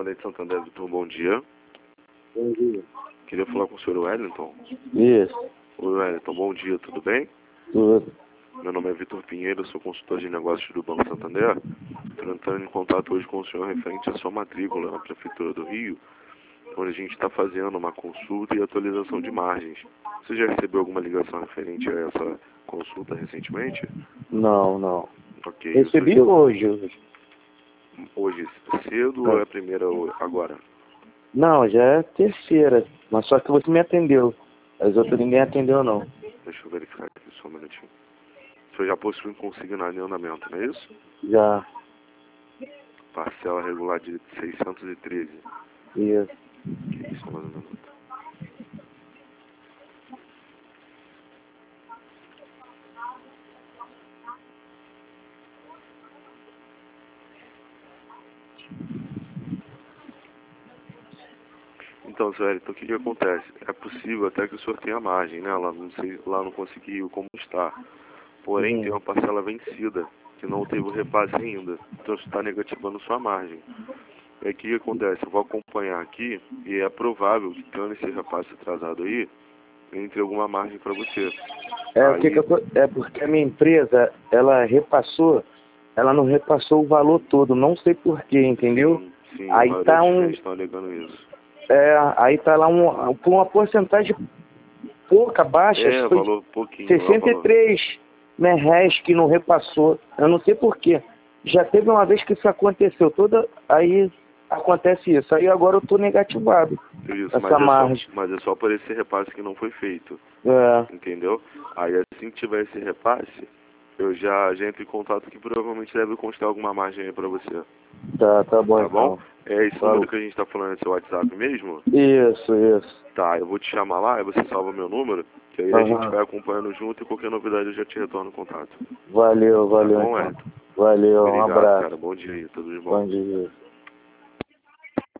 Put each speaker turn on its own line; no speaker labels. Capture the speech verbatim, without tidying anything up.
Gerente Santander, Vitor, bom dia.
Bom dia.
Queria falar com o senhor Wellington.
Isso.
Oi, Wellington, bom dia, tudo bem?
Tudo.
Meu nome é Vitor Pinheiro, sou consultor de negócios do Banco Santander. Estou entrando em contato hoje com o senhor referente à sua matrícula na Prefeitura do Rio, onde a gente está fazendo uma consulta e atualização de margens. Você já recebeu alguma ligação referente a essa consulta recentemente?
Não, não.
Ok.
Recebi
Isso-
hoje. hoje.
Hoje cedo
Ah.
ou é a primeira ho- agora?
Não, já é a terceira. Mas só que você me atendeu. As outras ninguém atendeu, não.
Deixa eu verificar aqui só um minutinho. O senhor já possui consignado em andamento, não é isso?
Já.
Parcela regular de seiscentos e treze.
Isso.
Ok, só mais um minuto. Então, senhor Wellington, o que, que acontece? É possível até que o senhor tenha margem, né? Lá não, sei, lá não conseguiu como está. Porém,
Uhum.
tem uma parcela vencida, que não teve o repasse ainda. Então, isso está negativando sua margem. E aí, o que, que acontece? Eu vou acompanhar aqui e é provável que, tendo esse repasse atrasado aí, entre alguma margem para você.
É, o
Aí,
que que eu- é porque a minha empresa, ela repassou, ela não repassou o valor todo, não sei porquê, entendeu?
sim, sim, a
Aí
maioria
tá
dos
um,
clientes estão alegando isso.
é, aí tá lá um, com uma porcentagem pouca, baixa, acho
É,
que foi
valor pouquinho, é o
sessenta e
valor.
três merréis que não repassou. Eu não sei porquê. Já teve uma vez que isso aconteceu, toda aí acontece isso. Aí agora eu tô negativado
Isso, mas
essa
é, só,
margem.
mas é só por esse repasse que não foi feito,
É,
entendeu? Aí assim que tiver esse repasse, eu já, já entro em contato que provavelmente deve constar alguma margem aí pra você,
tá, tá bom
tá bom?
então.
É esse
Falou.
número que a gente tá falando, é seu WhatsApp mesmo?
Isso, isso.
Tá, eu vou te chamar lá, aí você salva meu número, que aí a gente
Aham.
vai acompanhando junto e qualquer novidade eu já te retorno o contato.
Valeu,
Tá
valeu
bom,
então.
Wellington?
Valeu, um
Obrigado,
abraço.
cara. Bom dia aí, tudo de bom.
Bom dia.